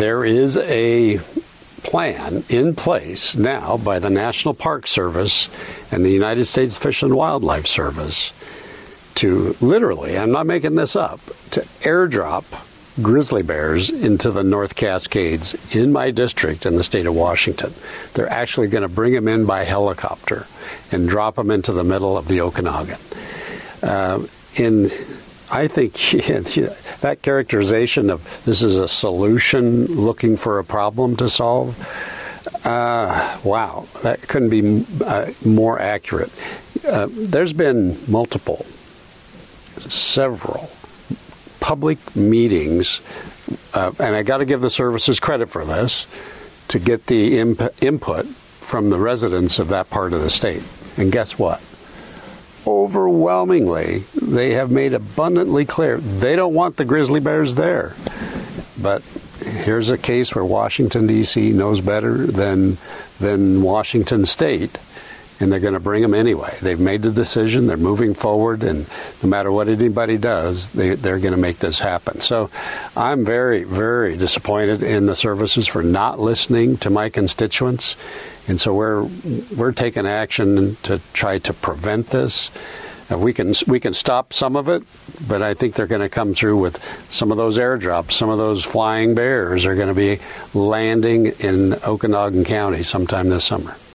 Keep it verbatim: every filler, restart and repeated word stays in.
there is a plan in place now by the National Park Service and the United States Fish and Wildlife Service to literally, I'm not making this up, to airdrop grizzly bears into the North Cascades in my district in the state of Washington. They're actually going to bring them in by helicopter and drop them into the middle of the Okanagan. Uh, in I think that characterization of this is a solution looking for a problem to solve, uh, wow, that couldn't be uh, more accurate. Uh, there's been multiple, several public meetings, uh, and I got to give the services credit for this, to get the imp- input from the residents of that part of the state. And guess what? Overwhelmingly, they have made abundantly clear they don't want the grizzly bears there. But here's a case where Washington, D C knows better than than Washington State, and they're going to bring them anyway. They've made the decision. They're moving forward, and no matter what anybody does, they, they're going to make this happen. So I'm very, very disappointed in the services for not listening to my constituents. And so we're we're taking action to try to prevent this. Uh, we can we can stop some of it, but I think they're going to come through with some of those airdrops. Some of those flying bears are going to be landing in Okanagan County sometime this summer.